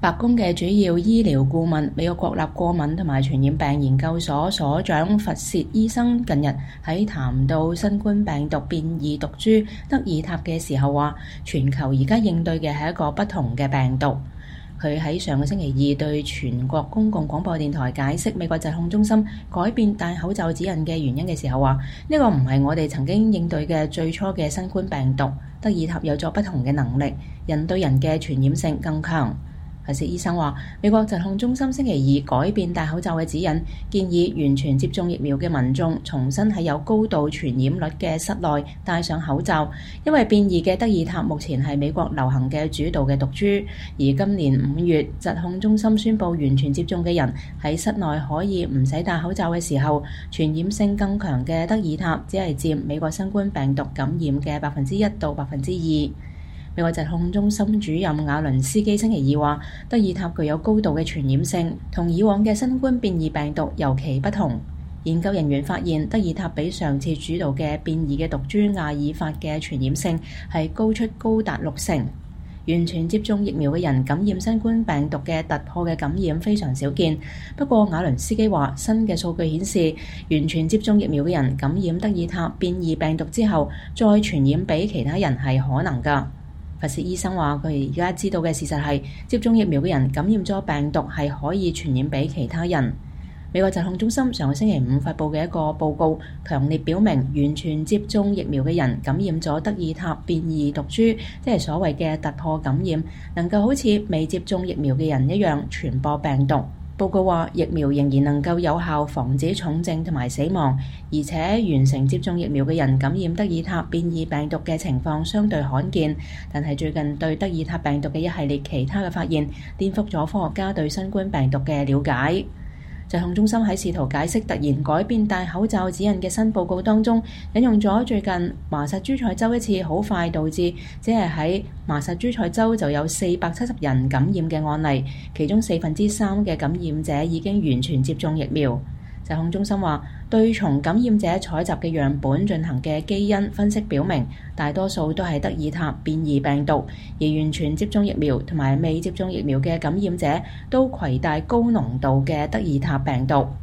白宮嘅主要醫療顧問、美國國立過敏同埋傳染病研究所所長弗薛醫生近日喺談到新冠病毒變異毒株德爾塔嘅時候話，全球而家應對嘅係一個不同嘅病毒。佢喺上個星期二對全國公共廣播電台解釋美國疾控中心改變戴口罩指引嘅原因嘅時候話，呢個唔係我哋曾經應對嘅最初嘅新冠病毒，德爾塔有咗不同嘅能力，人對人嘅傳染性更強。弗薛醫生話，美國疾控中心星期二改變戴口罩嘅指引，建議完全接種疫苗嘅民眾重新喺有高度傳染率嘅室內戴上口罩，因為變異嘅德爾塔目前係美國流行嘅主導嘅毒株。而今年5月，疾控中心宣布完全接種嘅人喺室內可以唔使戴口罩嘅時候，傳染性更強嘅德爾塔只係佔美國新冠病毒感染嘅1%到2%。美國疾控中心主任瓦倫斯基星期二話，德爾塔具有高度嘅傳染性，同以往嘅新冠變異病毒尤其不同。研究人員發現，德爾塔比上次主導嘅變異嘅毒株亞爾法嘅傳染性係高出高達60%。完全接種疫苗嘅人感染新冠病毒嘅突破嘅感染非常少見。不過瓦倫斯基話，新嘅數據顯示，完全接種疫苗嘅人感染德爾塔變異病毒之後，再傳染俾其他人係可能㗎。弗薛醫生話，佢而家知道嘅事實係，接種疫苗嘅人感染咗病毒係可以傳染俾其他人。美國疾控中心上個星期5發布嘅一個報告，強烈表明完全接種疫苗嘅人感染咗德爾塔變異毒株，即係所謂嘅突破感染，能夠好似未接種疫苗嘅人一樣傳播病毒。報告話，疫苗仍然能夠有效防止重症同埋死亡，而且完成接種疫苗嘅人感染德爾塔變異病毒嘅情況相對罕見。但係最近對德爾塔病毒嘅一系列其他嘅發現，顛覆咗科學家對新冠病毒嘅了解。疾控中心喺試圖解釋突然改變戴口罩指引嘅新報告當中，引用咗最近麻薩諸塞州一次好快導致只係喺麻薩諸塞州就有470人感染嘅案例，其中3%嘅感染者已經完全接種疫苗。疾控中心話，對從感染者採集嘅樣本進行嘅基因分析表明，大多數都係德爾塔變異病毒，而完全接種疫苗同埋未接種疫苗嘅感染者都攜帶高濃度嘅德爾塔病毒。